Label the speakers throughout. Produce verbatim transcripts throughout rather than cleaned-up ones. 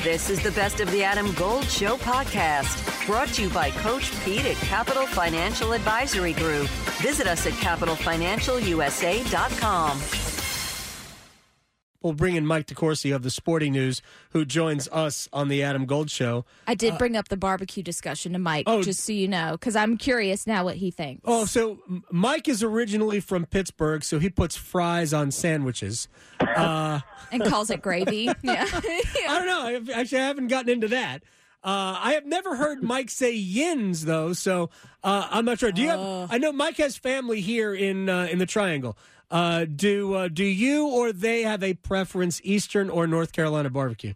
Speaker 1: This is the Best of the Adam Gold Show podcast, brought to you by Coach Pete at Capital Financial Advisory Group. Visit us at capital financial u s a dot com.
Speaker 2: We'll bring in Mike DeCourcy of the Sporting News, who joins us on the Adam Gold Show.
Speaker 3: I did
Speaker 2: uh,
Speaker 3: bring up the barbecue discussion to Mike,
Speaker 2: oh,
Speaker 3: just so you know, because I'm curious now what he thinks.
Speaker 2: Oh, so Mike is originally from Pittsburgh, so he puts fries on sandwiches. Uh,
Speaker 3: and calls it gravy. Yeah. yeah.
Speaker 2: I don't know. I, actually, I haven't gotten into that. Uh, I have never heard Mike say yins, though, so uh, I'm not sure. Do you have? I know Mike has family here in uh, in the Triangle. Uh, do uh, do you or they have a preference, Eastern or North Carolina barbecue?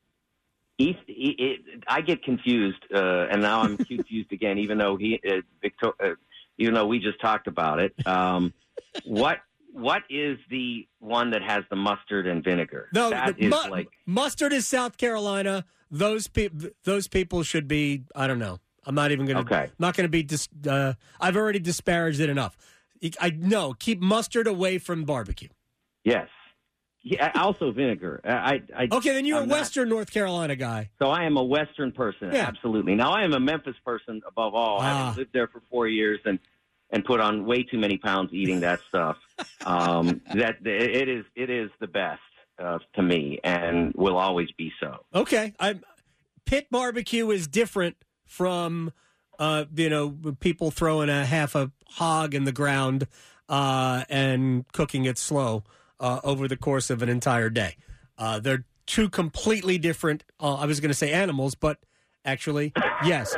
Speaker 4: East, it, it, I get confused, uh, and now I'm confused again. Even though he, uh, Victor, uh, even though we just talked about it, um, what what is the one that has the mustard and vinegar?
Speaker 2: No,
Speaker 4: that
Speaker 2: the,
Speaker 4: is
Speaker 2: mu-
Speaker 4: like
Speaker 2: mustard is South Carolina. Those people, those people should be. I don't know. I'm not even going to.
Speaker 4: Okay.
Speaker 2: Not going to be. Dis- uh, I've already disparaged it enough. I no keep mustard away from barbecue.
Speaker 4: Yes. Yeah, also vinegar. I, I
Speaker 2: okay, then you're
Speaker 4: I'm
Speaker 2: a Western not, North Carolina guy.
Speaker 4: So I am a Western person. Yeah. Absolutely. Now I am a Memphis person above all.
Speaker 2: Ah.
Speaker 4: I lived there for four years and and put on way too many pounds eating that stuff. um, that it is it is the best uh, to me and will always be so.
Speaker 2: Okay, I'm Pitt barbecue is different from. Uh, you know, people throwing a half a hog in the ground uh, and cooking it slow uh, over the course of an entire day. Uh, they're two completely different, uh, I was going to say animals, but actually, yes.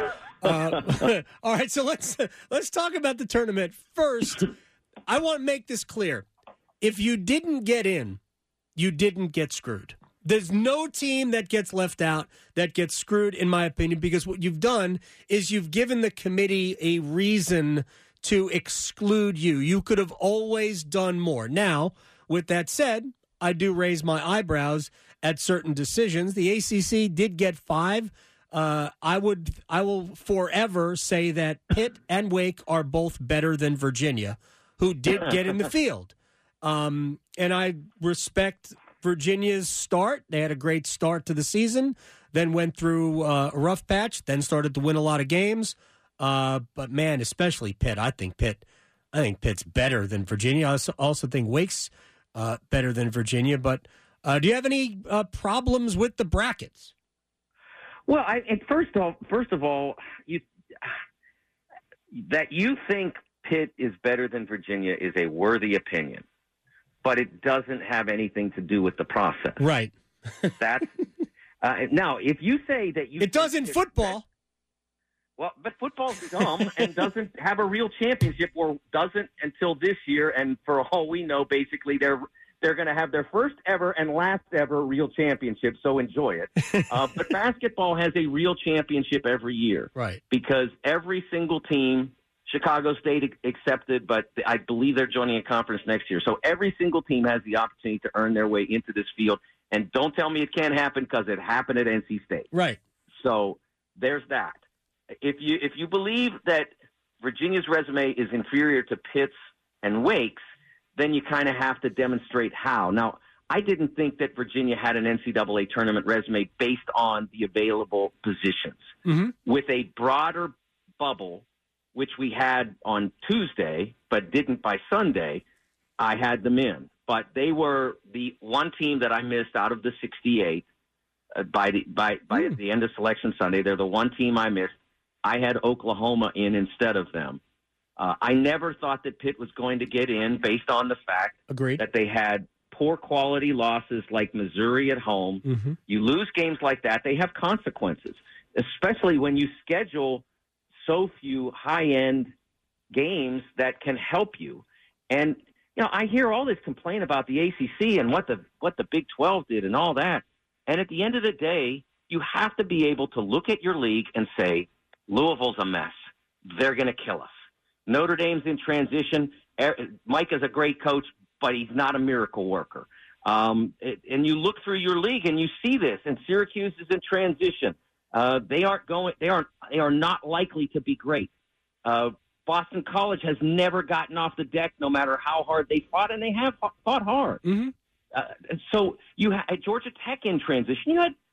Speaker 2: Uh, all right, so let's let's talk about the tournament. First, I want to make this clear. If you didn't get in, you didn't get screwed. There's no team that gets left out that gets screwed, in my opinion, because what you've done is you've given the committee a reason to exclude you. You could have always done more. Now, with that said, I do raise my eyebrows at certain decisions. The A C C did get five. Uh, I would, I will forever say that Pitt and Wake are both better than Virginia, who did get in the field. Um, and I respect Virginia's start. They had a great start to the season, then went through uh, a rough patch, then started to win a lot of games. Uh, but man, especially Pitt. I think Pitt. I think Pitt's better than Virginia. I also, also think Wake's uh, better than Virginia. But uh, do you have any uh, problems with the brackets?
Speaker 4: Well, I, and first of first of all, you that you think Pitt is better than Virginia is a worthy opinion. But it doesn't have anything to do with the process.
Speaker 2: Right.
Speaker 4: That's uh, now, if you say that you...
Speaker 2: It does in football.
Speaker 4: Well, but football's dumb and doesn't have a real championship, or doesn't until this year. And for all we know, basically, they're they're going to have their first ever and last ever real championship, so enjoy it. uh, but basketball has a real championship every year.
Speaker 2: Right.
Speaker 4: Because every single team... Chicago State accepted, but I believe they're joining a conference next year. So every single team has the opportunity to earn their way into this field. And don't tell me it can't happen, because it happened at N C State.
Speaker 2: Right.
Speaker 4: So there's that. If you if you believe that Virginia's resume is inferior to Pitt's and Wake's, then you kind of have to demonstrate how. Now, I didn't think that Virginia had an N C double A tournament resume based on the available positions.
Speaker 2: Mm-hmm.
Speaker 4: With a broader bubble, which we had on Tuesday, but didn't by Sunday, I had them in. But they were the one team that I missed out of the sixty-eight uh, by the by by mm. the end of Selection Sunday. They're the one team I missed. I had Oklahoma in instead of them. Uh, I never thought that Pitt was going to get in based on the fact
Speaker 2: Agreed.
Speaker 4: that they had poor quality losses like Missouri at home.
Speaker 2: Mm-hmm.
Speaker 4: You lose games like that, they have consequences, especially when you schedule so few high-end games that can help you. And, you know, I hear all this complaint about the A C C and what the what the Big twelve did and all that. And at the end of the day, you have to be able to look at your league and say, Louisville's a mess. They're going to kill us. Notre Dame's in transition. Mike is a great coach, but he's not a miracle worker. Um, it, and you look through your league and you see this, and Syracuse is in transition. Uh, they aren't going. They aren't. They are not likely to be great. Uh, Boston College has never gotten off the deck, no matter how hard they fought, and they have fought hard.
Speaker 2: Mm-hmm.
Speaker 4: Uh, so you had Georgia Tech in transition. You had what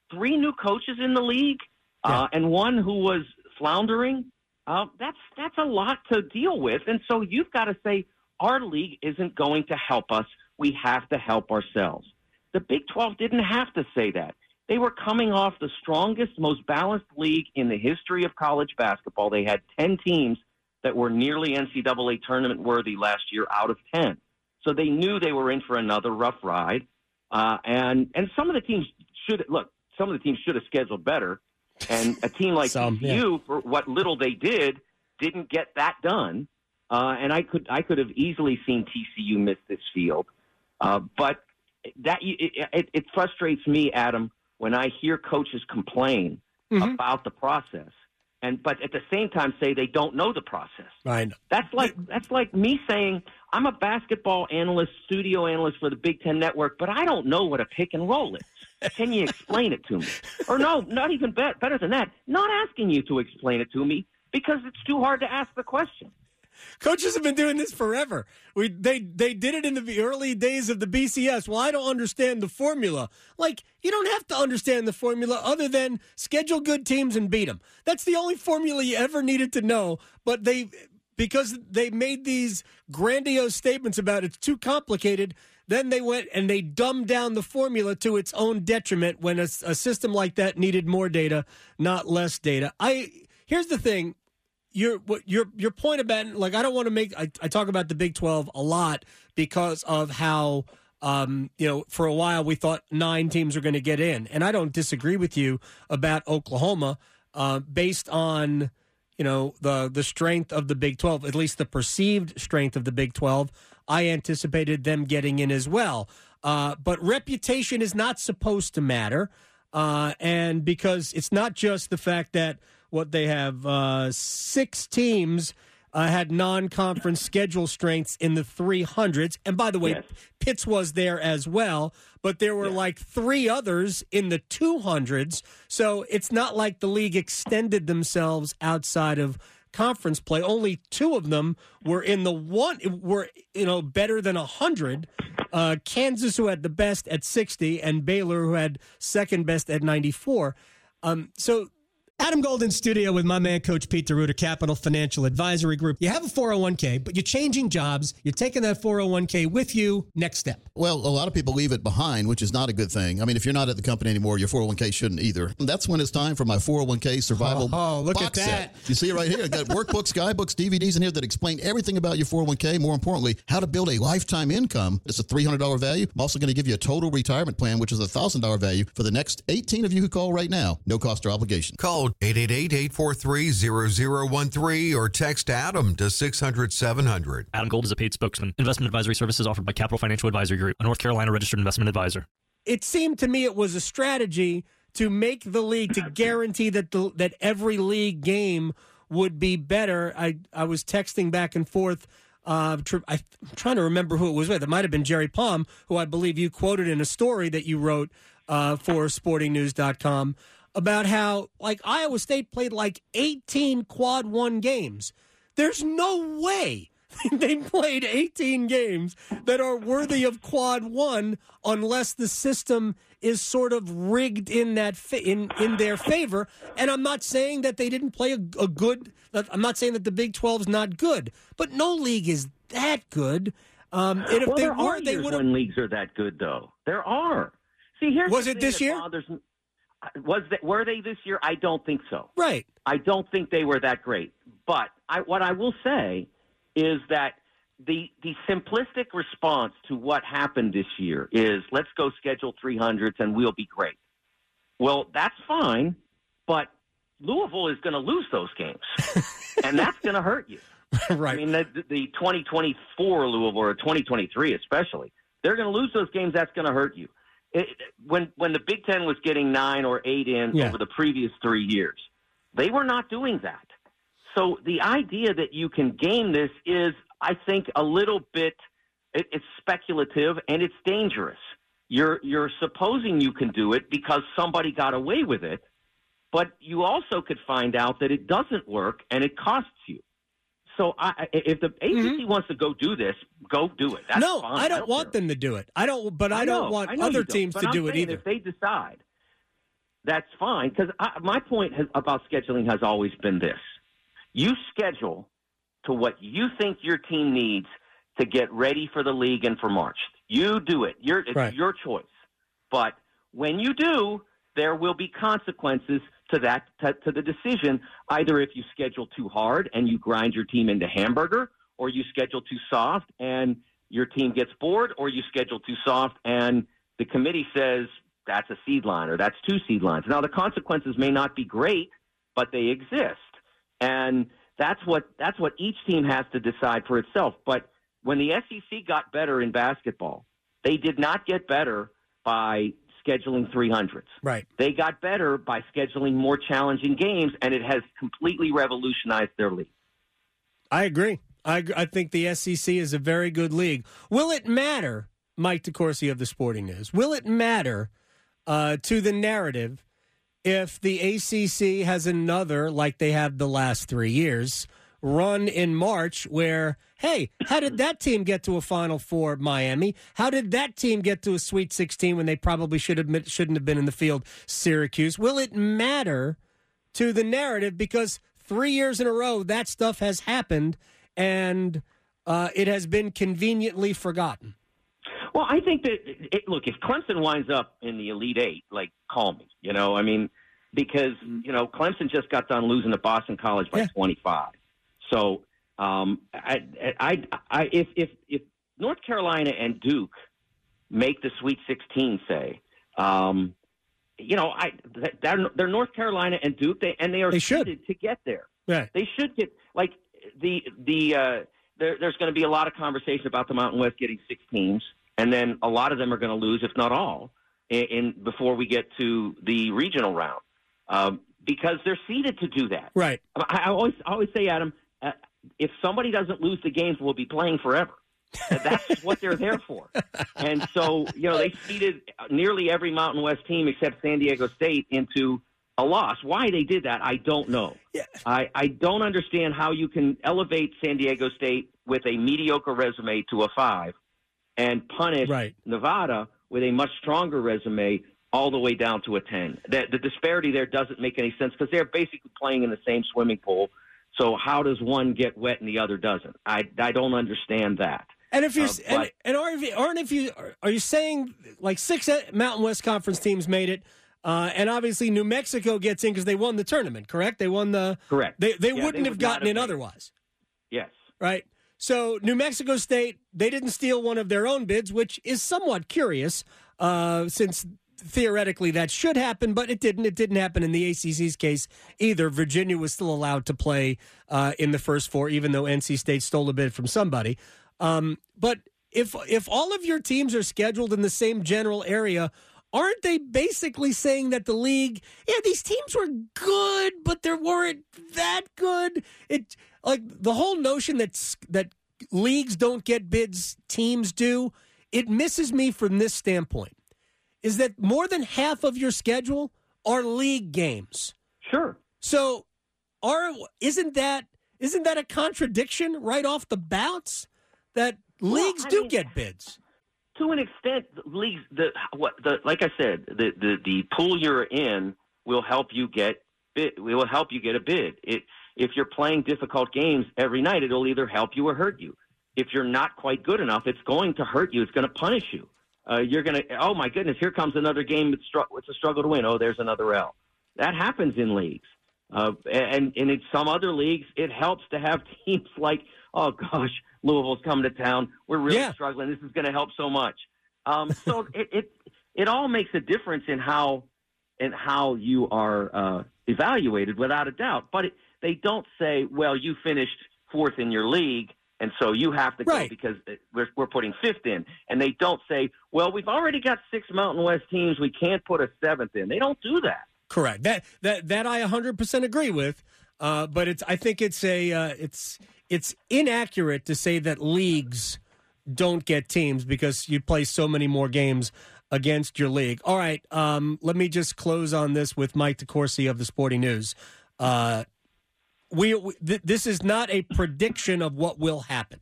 Speaker 4: three new coaches in the league
Speaker 2: Yeah.
Speaker 4: uh, and one who was floundering. Uh, that's that's a lot to deal with, and so you've got to say our league isn't going to help us. We have to help ourselves. The Big twelve didn't have to say that. They were coming off the strongest, most balanced league in the history of college basketball. They had ten teams that were nearly N C double A tournament worthy last year out of ten. So they knew they were in for another rough ride. Uh, and, and some of the teams should – look, some of the teams should have scheduled better. And a team like
Speaker 2: Some,
Speaker 4: T C U,
Speaker 2: yeah.
Speaker 4: for what little they did, didn't get that done. Uh, and I could I could have easily seen T C U miss this field. Uh, but that it, it, it frustrates me, Adam, when I hear coaches complain
Speaker 2: Mhm.
Speaker 4: about the process, and but at the same time say they don't know the process.
Speaker 2: Right.
Speaker 4: That's like that's like me saying I'm a basketball analyst, studio analyst for the Big Ten Network, but I don't know what a pick and roll is. Can you explain it to me? Or no, not even be- better than that, not asking you to explain it to me because it's too hard to ask the question.
Speaker 2: Coaches have been doing this forever. We they they did it in the early days of the B C S. Well, I don't understand the formula. Like, you don't have to understand the formula other than schedule good teams and beat them. That's the only formula you ever needed to know. But they because they made these grandiose statements about it's too complicated. Then they went and they dumbed down the formula to its own detriment when a, a system like that needed more data, not less data. I here's the thing. Your your your point about, like, I don't want to make I, I talk about the Big twelve a lot because of how um, you know, for a while we thought nine teams were going to get in, and I don't disagree with you about Oklahoma uh, based on you know the the strength of the Big twelve, at least the perceived strength of the Big twelve. I anticipated them getting in as well, uh, but reputation is not supposed to matter, uh, and because it's not just the fact that. What they have, uh, six teams uh, had non-conference schedule strengths in the three hundreds. And by the way,
Speaker 4: Yes.
Speaker 2: Pitts was there as well, but there were
Speaker 4: Yeah.
Speaker 2: like three others in the two hundreds. So it's not like the league extended themselves outside of conference play. Only two of them were in the one, were, you know, better than one hundred. Uh, Kansas, who had the best at sixty, and Baylor, who had second best at ninety-four. Um, so Adam Golden studio with my man, Coach Pete DeRuiter, Capital Financial Advisory Group. You have a four oh one k, but you're changing jobs. You're taking that four oh one k with you. Next step.
Speaker 5: Well, a lot of people leave it behind, which is not a good thing. I mean, if you're not at the company anymore, your four oh one k shouldn't either. And that's when it's time for my four oh one k survival
Speaker 2: Oh, look
Speaker 5: box
Speaker 2: at that.
Speaker 5: set. You see it right here. I've got workbooks, guidebooks, D V Ds in here that explain everything about your four oh one k. More importantly, how to build a lifetime income. It's a three hundred dollars value. I'm also going to give you a total retirement plan, which is a one thousand dollars value for the next eighteen of you who call right now. No cost or obligation.
Speaker 6: Call eight eight eight, eight four three, zero zero one three or text Adam to six hundred, seven hundred.
Speaker 7: Adam Gold is a paid spokesman. Investment advisory services offered by Capital Financial Advisory Group, a North Carolina registered investment advisor.
Speaker 2: It seemed to me it was a strategy to make the league, to guarantee that the, that every league game would be better. I, I was texting back and forth. Uh, tr- I'm trying to remember who it was with. It might have been Jerry Palm, who I believe you quoted in a story that you wrote uh, for sporting news dot com about how, like, Iowa State played like eighteen quad one games. There's no way they played eighteen games that are worthy of quad one unless the system is sort of rigged in that fa- in in their favor. And I'm not saying that they didn't play a, a good. I'm not saying that the Big twelve is not good, but no league is that good. Um, and if
Speaker 4: well,
Speaker 2: they
Speaker 4: there
Speaker 2: were,
Speaker 4: are
Speaker 2: they
Speaker 4: years
Speaker 2: would have.
Speaker 4: when leagues are that good, though. There are. See, here's
Speaker 2: Was
Speaker 4: the
Speaker 2: it
Speaker 4: thing
Speaker 2: this
Speaker 4: that
Speaker 2: year?
Speaker 4: bothers me. Was that were they this year? I don't think so.
Speaker 2: Right.
Speaker 4: I don't think they were that great. But I, what I will say is that the the simplistic response to what happened this year is let's go schedule three hundreds and we'll be great. Well, that's fine, but Louisville is going to lose those games, and that's going to hurt you.
Speaker 2: Right.
Speaker 4: I mean, the, the twenty twenty-four Louisville or twenty twenty-three especially, they're going to lose those games. That's going to hurt you. It, when when the Big Ten was getting nine or eight in
Speaker 2: Yeah.
Speaker 4: over the previous three years, they were not doing that. So the idea that you can game this is, I think, a little bit it, it's speculative and it's dangerous. You're you're supposing you can do it because somebody got away with it, but you also could find out that it doesn't work and it costs you. So I, if the A C C mm-hmm. wants to go do this, go do it. That's
Speaker 2: no,
Speaker 4: fine.
Speaker 2: I don't,
Speaker 4: I don't
Speaker 2: want
Speaker 4: care.
Speaker 2: them to do it. I don't, but I,
Speaker 4: I
Speaker 2: don't
Speaker 4: know,
Speaker 2: want
Speaker 4: I know
Speaker 2: other
Speaker 4: you don't,
Speaker 2: teams
Speaker 4: but
Speaker 2: to
Speaker 4: I'm
Speaker 2: do it
Speaker 4: saying
Speaker 2: either.
Speaker 4: If they decide that's fine. Because my point has, about scheduling has always been this. You schedule to what you think your team needs to get ready for the league and for March. You do it. You're, it's
Speaker 2: right.
Speaker 4: your choice. But when you do, there will be consequences to that, to, to the decision, either if you schedule too hard and you grind your team into hamburger, or you schedule too soft and your team gets bored, or you schedule too soft and the committee says that's a seed line or that's two seed lines. Now, the consequences may not be great, but they exist. And that's what that's what each team has to decide for itself. But when the S E C got better in basketball, they did not get better by scheduling three hundreds.
Speaker 2: Right.
Speaker 4: They got better by scheduling more challenging games, and it has completely revolutionized their league.
Speaker 2: I agree. I, I think the S E C is a very good league. Will it matter, Mike DeCourcy of the Sporting News, will it matter uh, to the narrative if the A C C has another, like they have the last three years, run in March where, hey, how did that team get to a Final Four, Miami? How did that team get to a Sweet sixteen when they probably should admit, shouldn't have been in the field, Syracuse? Will it matter to the narrative because three years in a row that stuff has happened and uh, it has been conveniently forgotten?
Speaker 4: Well, I think that, it, look, if Clemson winds up in the Elite Eight, like, call me, you know, I mean, because, you know, Clemson just got done losing to Boston College by yeah. twenty-five. So, um, I, I, I, if, if, if North Carolina and Duke make the Sweet sixteen, say, um, you know, I, they're, they're North Carolina and Duke, they, and they are
Speaker 2: they
Speaker 4: seeded to get there.
Speaker 2: Right.
Speaker 4: They should get, like, the, the, uh, there, there's going to be a lot of conversation about the Mountain West getting six teams. And then a lot of them are going to lose, if not all, in, in before we get to the regional round, um, because they're seeded to do that.
Speaker 2: Right.
Speaker 4: I, I always, I always say, Adam, uh, if somebody doesn't lose the games, we'll be playing forever. That's what they're there for. And so, you know, they seeded nearly every Mountain West team except San Diego State into a loss. Why they did that, I don't know.
Speaker 2: Yeah.
Speaker 4: I, I don't understand how you can elevate San Diego State with a mediocre resume to a five and punish
Speaker 2: right.
Speaker 4: Nevada with a much stronger resume all the way down to a ten. The, the disparity there doesn't make any sense because they're basically playing in the same swimming pool. So how does one get wet and the other doesn't? I, I don't understand that.
Speaker 2: And if you're
Speaker 4: uh,
Speaker 2: and,
Speaker 4: but,
Speaker 2: and aren't if, aren't if you are you saying like six Mountain West Conference teams made it, uh, and obviously New Mexico gets in because they won the tournament, correct? They won the
Speaker 4: correct.
Speaker 2: They they
Speaker 4: yeah,
Speaker 2: wouldn't
Speaker 4: they
Speaker 2: have
Speaker 4: would
Speaker 2: gotten
Speaker 4: have
Speaker 2: in
Speaker 4: made.
Speaker 2: otherwise.
Speaker 4: Yes.
Speaker 2: Right. So New Mexico State, they didn't steal one of their own bids, which is somewhat curious, uh, since theoretically that should happen, but it didn't. It didn't happen in the A C C's case either. Virginia was still allowed to play uh, in the first four, even though N C State stole a bid from somebody. Um, but if if all of your teams are scheduled in the same general area, aren't they basically saying that the league, yeah, these teams were good, but they weren't that good? It like the whole notion that that leagues don't get bids, teams do. It misses me from this standpoint. Is that more than half of your schedule are league games?
Speaker 4: Sure.
Speaker 2: So, are isn't that isn't that a contradiction right off the bounce that leagues
Speaker 4: well,
Speaker 2: do
Speaker 4: mean,
Speaker 2: get bids?
Speaker 4: To an extent, leagues the what the like I said, the, the the pool you're in will help you get bid. Will help you get a bid. It if you're playing difficult games every night, it'll either help you or hurt you. If you're not quite good enough, it's going to hurt you. It's going to punish you. Uh, you're going to, oh, my goodness, here comes another game. It's, str- it's a struggle to win. Oh, there's another L. That happens in leagues. Uh, and, and in some other leagues, it helps to have teams like, oh, gosh, Louisville's coming to town. We're really
Speaker 2: yeah.
Speaker 4: struggling. This is going to help so much. Um, so it, it it all makes a difference in how in how you are uh, evaluated, without a doubt. But it, they don't say, well, you finished fourth in your league, and so you have to go
Speaker 2: right.
Speaker 4: because we're, we're putting fifth in. And they don't say, well, we've already got six Mountain West teams. We can't put a seventh in. They don't do that.
Speaker 2: Correct. That that that I one hundred percent agree with. Uh, but it's I think it's a uh, it's it's inaccurate to say that leagues don't get teams because you play so many more games against your league. All right. Um, let me just close on this with Mike DeCourcy of the Sporting News. Uh, We, we th- this is not a prediction of what will happen.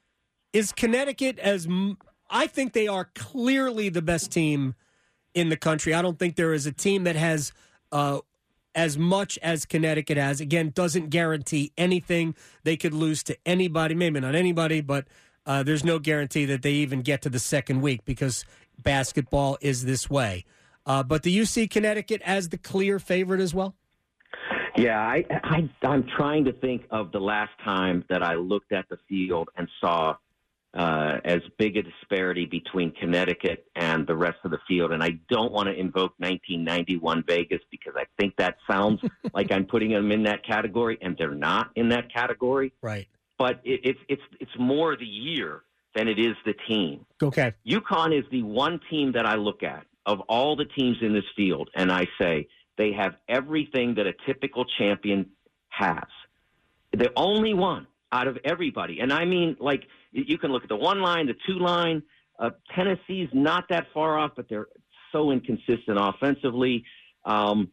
Speaker 2: Is Connecticut as m- I think they are clearly the best team in the country. I don't think there is a team that has uh, as much as Connecticut has. Again, doesn't guarantee anything. They could lose to anybody, maybe not anybody, but uh, there's no guarantee that they even get to the second week because basketball is this way. Uh, but do you see Connecticut as the clear favorite as well?
Speaker 4: Yeah, I, I, I'm trying to think of the last time that I looked at the field and saw uh, as big a disparity between Connecticut and the rest of the field. And I don't want to invoke nineteen ninety-one Vegas because I think that sounds like I'm putting them in that category, and they're not in that category.
Speaker 2: Right.
Speaker 4: But it, it's it's it's more the year than it is the team.
Speaker 2: Okay.
Speaker 4: UConn is the one team that I look at of all the teams in this field, and I say they have everything that a typical champion has. The only one out of everybody. And I mean, like, you can look at the one line, the two line. Uh, Tennessee's not that far off, but they're so inconsistent offensively. Um,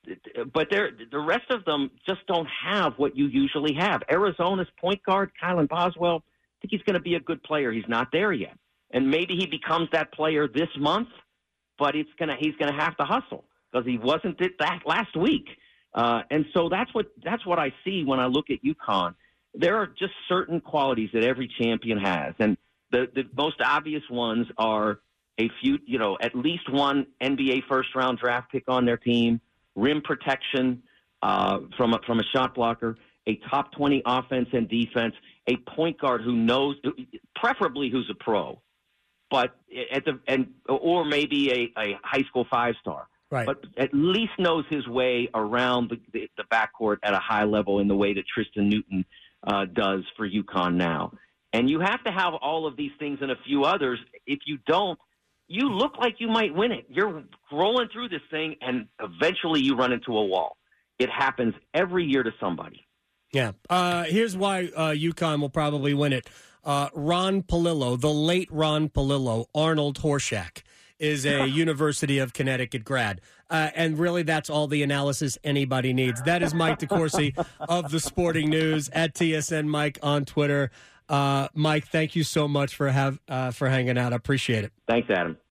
Speaker 4: but they're, the rest of them just don't have what you usually have. Arizona's point guard, Kylan Boswell, I think he's going to be a good player. He's not there yet. And maybe he becomes that player this month, but it's gonna he's going to have to hustle because he wasn't it that last week. Uh, and so that's what that's what I see when I look at UConn. There are just certain qualities that every champion has, and the, the most obvious ones are a few, you know, at least one N B A first-round draft pick on their team, rim protection uh, from a, from a shot blocker, a top twenty offense and defense, a point guard who knows, preferably who's a pro, but at the and or maybe a, a high school five-star.
Speaker 2: Right.
Speaker 4: But at least knows his way around the, the, the backcourt at a high level in the way that Tristan Newton uh, does for UConn now. And you have to have all of these things and a few others. If you don't, you look like you might win it. You're rolling through this thing, and eventually you run into a wall. It happens every year to somebody.
Speaker 2: Yeah. Uh, here's why uh, UConn will probably win it. Uh, Ron Palillo, the late Ron Palillo, Arnold Horshack, is a University of Connecticut grad. Uh, and really, that's all the analysis anybody needs. That is Mike DeCourcy of the Sporting News at T S N Mike on Twitter. Uh, Mike, thank you so much for have uh, for hanging out. I appreciate it.
Speaker 4: Thanks, Adam.